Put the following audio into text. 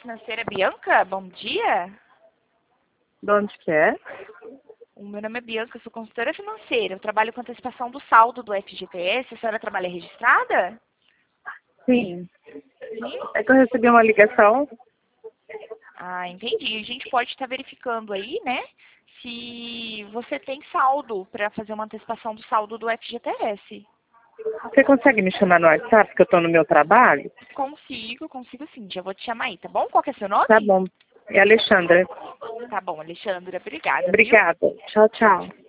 financeira Bianca, bom dia. De onde que é? O meu nome é Bianca, eu sou consultora financeira. Eu trabalho com antecipação do saldo do FGTS. A senhora trabalha registrada? Sim. Sim? É que eu recebi uma ligação. Ah, entendi. A gente pode estar verificando aí, né, se você tem saldo para fazer uma antecipação do saldo do FGTS. Você consegue me chamar no WhatsApp, porque eu estou no meu trabalho? Consigo sim. Já vou te chamar aí, tá bom? Qual que é seu nome? Tá bom. É Alexandra. Tá bom, Alexandra. Obrigada, viu? Obrigada. Tchau, tchau.